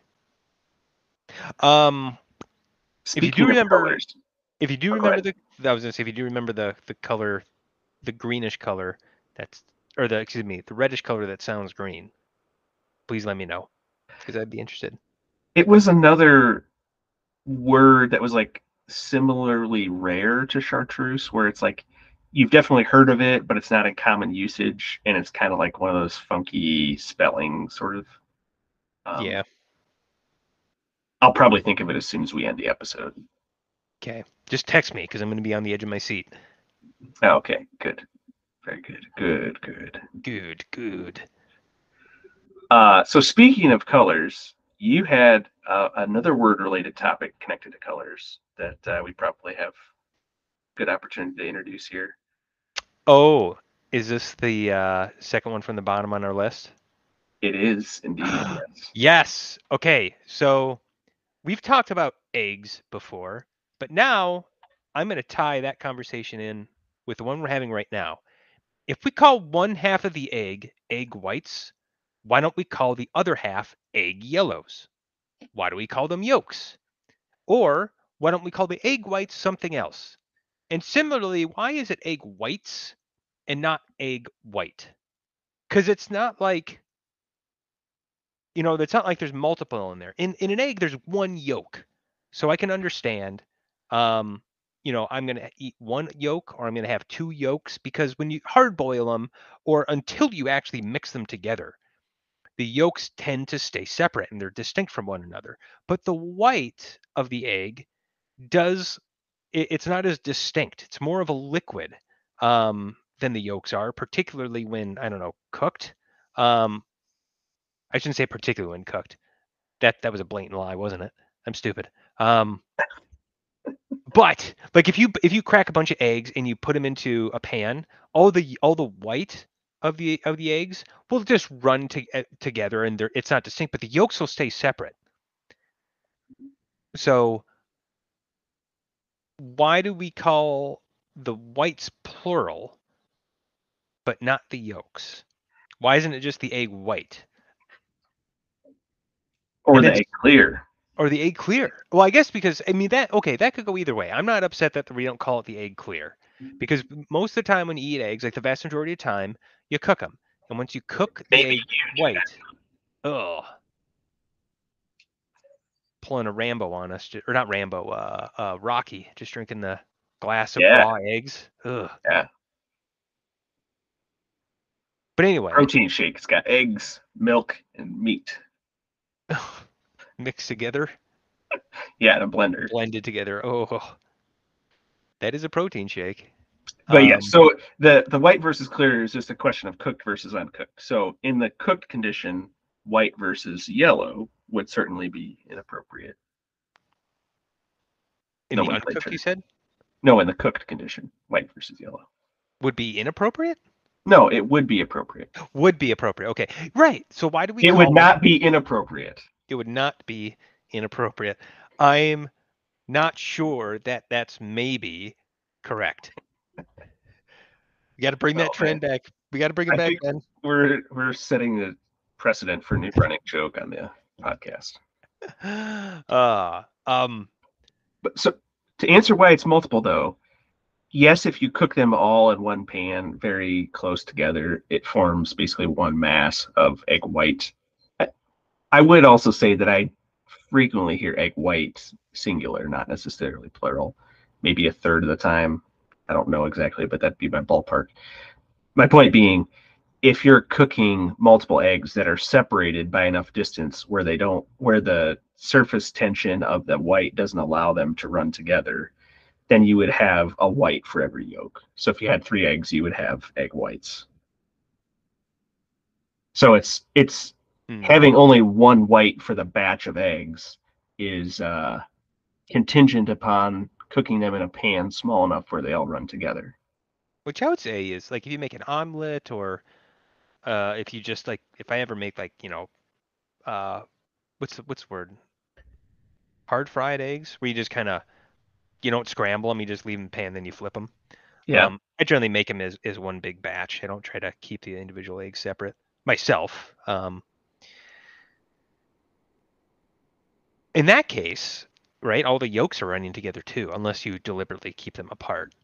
Um, if you do Speaking of remember, colors, if you do oh, go remember ahead. the, I was gonna say if you do remember the the color, the greenish color, that's or the excuse me, the reddish color that sounds green. Please let me know because I'd be interested. It was another word that was like similarly rare to chartreuse, where it's like you've definitely heard of it, but it's not in common usage, and it's kind of like one of those funky spelling sort of. Um, Yeah. I'll probably think of it as soon as we end the episode. Okay. Just text me because I'm gonna be on the edge of my seat. Oh, okay, good, very good, good, good. Good. Good. Uh, so speaking of colors, you had uh, another word-related topic connected to colors that uh, we probably have good opportunity to introduce here. Oh, is this the uh, second one from the bottom on our list? It is indeed, yes. Yes. Okay. So we've talked about eggs before, but now I'm going to tie that conversation in with the one we're having right now. If we call one half of the egg egg whites, why don't we call the other half egg yellows? Why do we call them yolks? Or why don't we call the egg whites something else? And similarly, why is it egg whites and not egg white? Because it's not like, you know, it's not like there's multiple in there. In in an egg, there's one yolk. So I can understand Um, you know, I'm going to eat one yolk or I'm going to have two yolks, because when you hard boil them, or until you actually mix them together, the yolks tend to stay separate and they're distinct from one another. But the white of the egg does, it, it's not as distinct. It's more of a liquid um, than the yolks are, particularly when, I don't know, cooked. Um, I shouldn't say particularly when cooked. That that was a blatant lie, wasn't it? I'm stupid. Um, but like if you if you crack a bunch of eggs and you put them into a pan, all the all the white of the of the eggs will just run to, uh, together, and they're, it's not distinct, but the yolks will stay separate. So why do we call the whites plural but not the yolks? Why isn't it just the egg white? Or And then the egg clear. or the egg clear? Well, I guess because I mean that okay, that could go either way. I'm not upset that we don't call it the egg clear, because most of the time when you eat eggs, like the vast majority of the time, you cook them, and once you cook the Maybe egg white, oh, pulling a Rambo on us, or not Rambo, uh, uh, Rocky, just drinking the glass of yeah, raw eggs. Ugh. yeah. But anyway, Protein shake. It's got eggs, milk, and meat. mixed together, Yeah, in a blender. blended together. Oh, that is a protein shake. But yeah, Um, so the the white versus clear is just a question of cooked versus uncooked. So in the cooked condition, white versus yellow would certainly be inappropriate. in the uncooked, you Nomenclature. said, No, in the cooked condition, white versus yellow. would be inappropriate. No, it would be appropriate. Would be appropriate. Okay, right. So why do we It would call them? not be inappropriate. It would not be inappropriate. I'm not sure that that's maybe correct. We got to bring Oh that man, trend back. We got to bring it I back, think Ben. we're we're setting the precedent for a new running joke on the podcast. Uh, um, But so to answer why it's multiple though, yes, if you cook them all in one pan very close together, it forms basically one mass of egg white. I, I would also say that I frequently hear egg white singular, not necessarily plural, maybe a third of the time. I don't know exactly, but that'd be my ballpark. My point being, if you're cooking multiple eggs that are separated by enough distance where they don't, where the surface tension of the white doesn't allow them to run together, then you would have a white for every yolk. So if you had three eggs, you would have egg whites. So it's it's hmm. having only one white for the batch of eggs is uh, contingent upon cooking them in a pan small enough where they all run together. Which I would say is like if you make an omelet, or uh, if you just like if I ever make like you know uh, what's the, what's the word? Hard fried eggs, where you just kind of you don't scramble them, you just leave them in the pan, then you flip them. Yeah. Um, I generally make them as, as one big batch. I don't try to keep the individual eggs separate myself. Um, in that case, right, all the yolks are running together too, unless you deliberately keep them apart.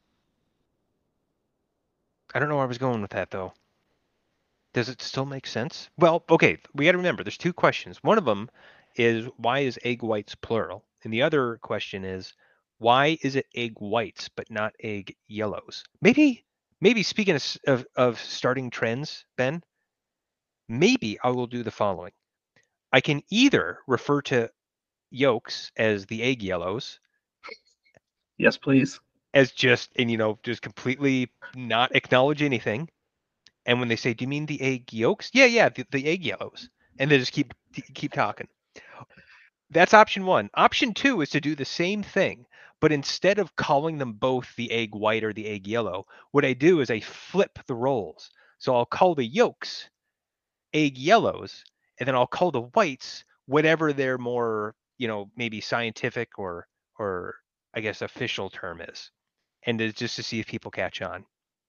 I don't know where I was going with that though. Does it still make sense? Well, okay, we got to remember there's two questions. One of them is why is egg whites plural? And the other question is why is it egg whites but not egg yellows? Maybe maybe speaking of, of, of starting trends, Ben, maybe I will do the following. I can either refer to yolks as the egg yellows, Yes, please. as just, and you know, just completely not acknowledge anything. And when they say, "Do you mean the egg yolks?" Yeah, yeah, the, the egg yellows, and they just keep keep talking. That's option one. Option two is to do the same thing, but instead of calling them both the egg white or the egg yellow, what I do is I flip the roles. So I'll call the yolks egg yellows, and then I'll call the whites whatever their more, you know, maybe scientific or or I guess official term is, and it's just to see if people catch on.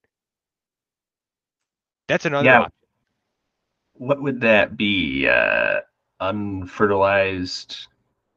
That's another Yeah. option. What would that be? Uh, unfertilized.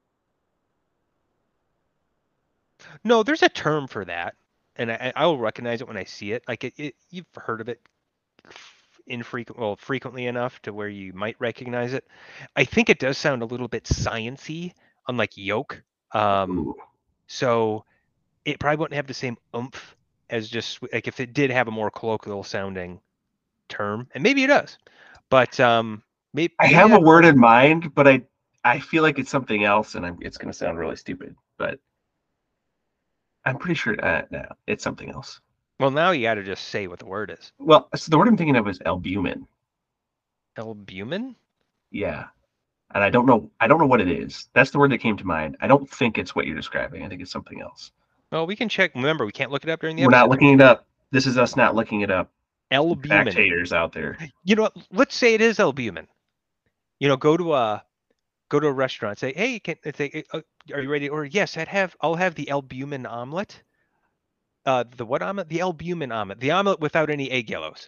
No, there's a term for that, and I, I will recognize it when I see it. Like it, it you've heard of it infrequent, well, frequently enough to where you might recognize it. I think it does sound a little bit sciency, unlike yolk. Um, Ooh. So it probably wouldn't have the same oomph as just like if it did have a more colloquial sounding term, and maybe it does, but um, maybe I maybe have a that's word also, in mind, but I I feel like it's something else, and I'm, it's going to sound really stupid, but I'm pretty sure uh, no, it's something else. well, now you got to just say what the word is. Well, so the word I'm thinking of is albumin. Albumin? Yeah, and I don't know I don't know what it is. That's the word that came to mind. I don't think it's what you're describing. I think it's something else. Well, we can check. Remember, we can't look it up during the We're not episode. looking it up. This is us not looking it up. Fact Albumin. haters out there. You know what? Let's say it is albumin. You know, go to a go to a restaurant. Say, hey, can say, uh, are you ready? Or yes, I'd have. I'll have the albumin omelet. Uh, the what omelet? The albumin omelet. The omelet without any egg yellows.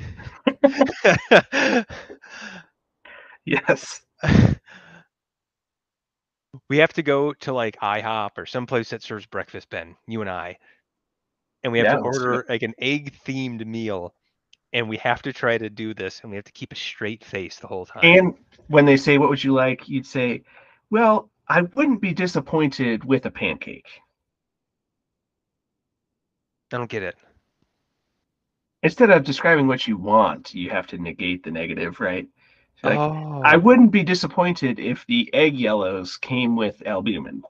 Yes. We have to go to like IHOP or someplace that serves breakfast, Ben. You and I, and we have to Yeah, let's do it. order like an egg themed meal, and we have to try to do this, and we have to keep a straight face the whole time. And when they say, "What would you like?" you'd say, "Well, I wouldn't be disappointed with a pancake." I don't get it. Instead of describing what you want, you have to negate the negative, right? So like, I Oh. wouldn't be disappointed if the egg yellows came with albumin.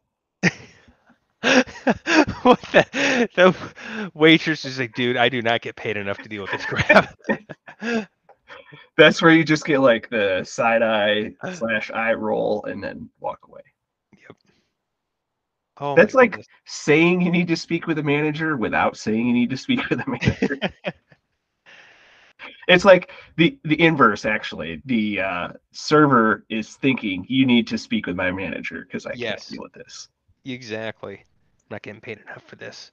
What the, the waitress is like, dude, I do not get paid enough to deal with this crap. That's where you just get like the side eye slash eye roll and then walk away. Yep. Oh my That's like goodness. saying you need to speak with a manager without saying you need to speak with a manager. It's like the the inverse actually. The uh, server is thinking you need to speak with my manager because I can't Yes, deal with this. exactly. I'm not getting paid enough for this.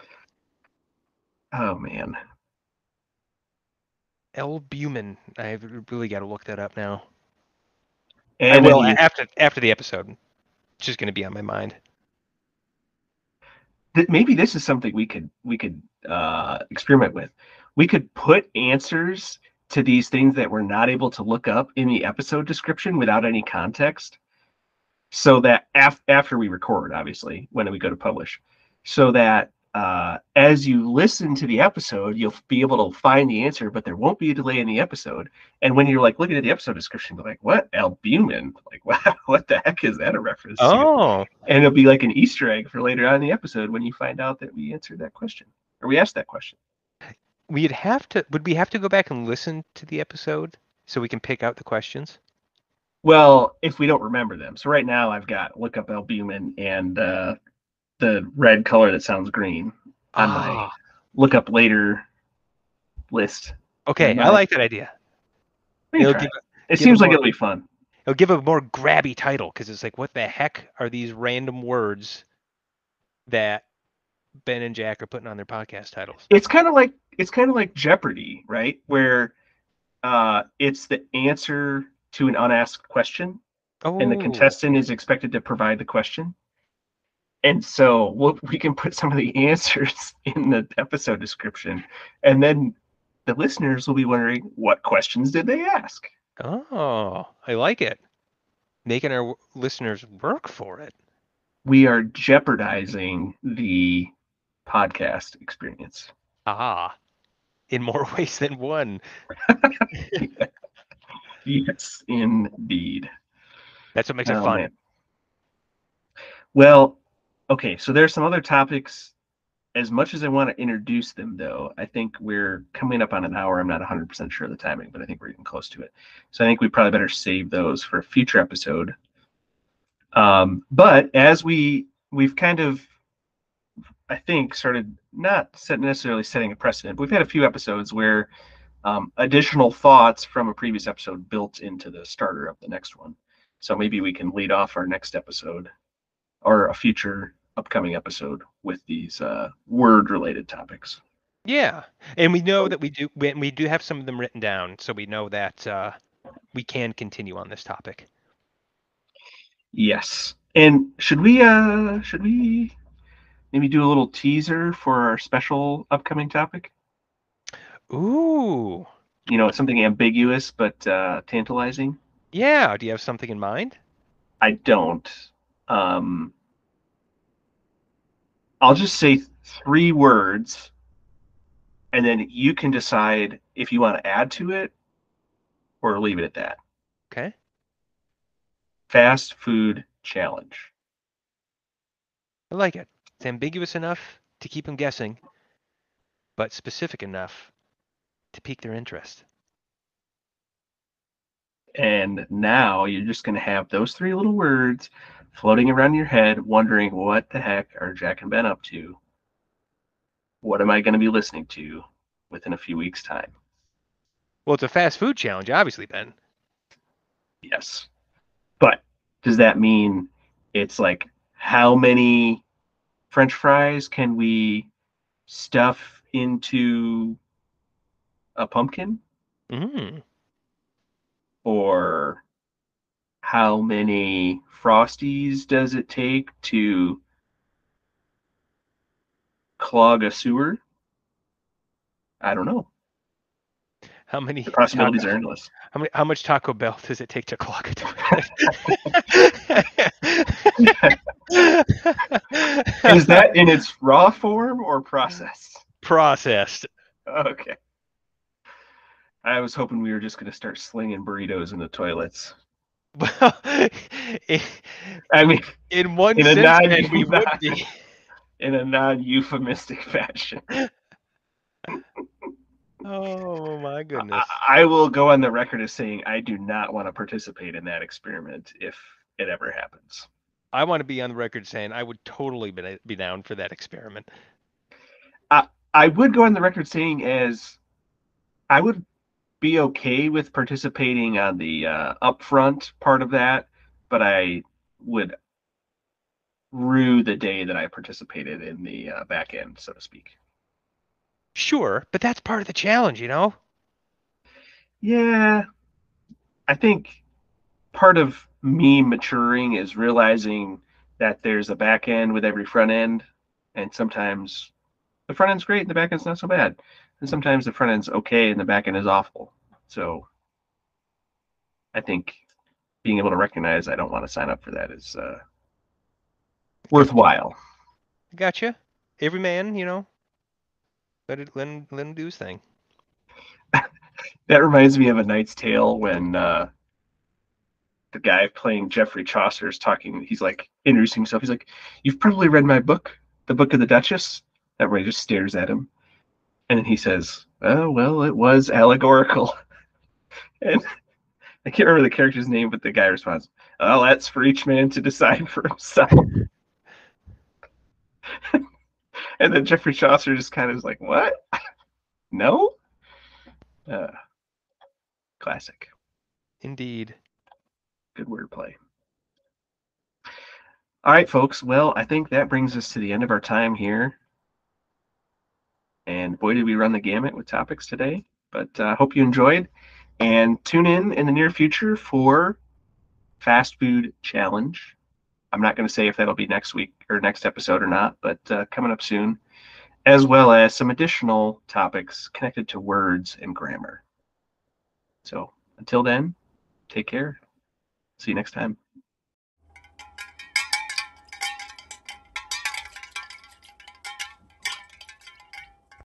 Oh man. Albumin. I really got to look that up now. I And then will you after after the episode. It's just going to be on my mind. th- maybe this is something we could we could uh, experiment with. We could put answers to these things that we're not able to look up in the episode description without any context, so that af- after we record, obviously, when we go to publish, so that uh, as you listen to the episode, you'll be able to find the answer, but there won't be a delay in the episode. And when you're like looking at the episode description, you're like, "What albumin? Like, wow, what the heck is that a reference to?" Oh, And it'll be like an Easter egg for later on in the episode when you find out that we answered that question or we asked that question. we'd have to. Would we have to go back and listen to the episode so we can pick out the questions? Well, if we don't remember them. So right now I've got look up albumin and uh, the red color that sounds green on my Ah, look up later list. okay. And I I, like that idea. we can It'll try give it. It give a seems like more it'll be fun. it'll give a more grabby title because it's like, what the heck are these random words that Ben and Jack are putting on their podcast titles? It's kind of like it's kind of like Jeopardy, right? Where uh, it's the answer to an unasked question, and the Oh, contestant is expected to provide the question. And so we'll, we can put some of the answers in the episode description, and then the listeners will be wondering what questions did they ask. oh, I like it. Making our w- listeners work for it. We are jeopardizing the podcast experience. Ah, in more ways than one. Yes, indeed. That's what makes it Oh fun. man. Well, okay, so there's some other topics. As much as I want to introduce them, though, I think we're coming up on an hour. I'm not one hundred percent sure of the timing, but I think we're getting close to it. So I think we probably better save those for a future episode. Um, but as we we've kind of, I think, started not set necessarily setting a precedent, but we've had a few episodes where um, additional thoughts from a previous episode built into the starter of the next one. So maybe we can lead off our next episode or a future upcoming episode with these uh, word related topics. Yeah, and we know that we do we, we do have some of them written down, so we know that uh, we can continue on this topic. Yes. And should we uh should we maybe do a little teaser for our special upcoming topic? Ooh, You know, it's something ambiguous but uh tantalizing. yeah. Do you have something in mind? I don't. Um I'll just say three words, and then you can decide if you want to add to it or leave it at that. Okay. Fast food challenge. I like it. It's ambiguous enough to keep them guessing, but specific enough to pique their interest. And now you're just going to have those three little words floating around your head, wondering what the heck are Jack and Ben up to? What am I going to be listening to within a few weeks' time? Well, it's a fast food challenge, obviously, Ben. Yes. But does that mean it's like how many French fries can we stuff into a pumpkin? Mm. Or how many Frosties does it take to clog a sewer? I don't know. How many The possibilities taco? are endless. How many? How much Taco Bell does it take to clog a toilet? Is that in its raw form or processed? Processed. Okay. I was hoping we were just going to start slinging burritos in the toilets. Well, in, I mean, in one in a sense, non, Ben, we would be. in a non-euphemistic fashion. Oh my I, goodness. I will go on the record as saying I do not want to participate in that experiment if it ever happens. I want to be on the record saying I would totally be, be down for that experiment. I, I would go on the record saying as I would be okay with participating on the uh, upfront part of that, but I would rue the day that I participated in the uh, back end, so to speak. Sure, but that's part of the challenge, you know? Yeah, I think part of me maturing is realizing that there's a back end with every front end, and sometimes the front end's great and the back end's not so bad, and sometimes the front end's okay and the back end is awful. So I think being able to recognize I don't want to sign up for that is uh, worthwhile. Gotcha. Every man, you know, let it let him, let him do his thing. That reminds me of A Knight's Tale when uh, the guy playing Geoffrey Chaucer is talking. He's like introducing himself. He's like, "You've probably read my book, The Book of the Duchess." Everybody just stares at him, and then he says, "Oh well, it was allegorical." And I can't remember the character's name, but the guy responds, "Well, that's for each man to decide for himself." And then Geoffrey Chaucer just kind of is like, "What? No?" Uh, classic. Indeed. Good wordplay. All right, folks. Well, I think that brings us to the end of our time here. And boy, did we run the gamut with topics today. But I uh, hope you enjoyed. And tune in in the near future for Fast Food Challenge. I'm not going to say if that'll be next week or next episode or not, but uh, coming up soon, as well as some additional topics connected to words and grammar. So until then, take care. See you next time.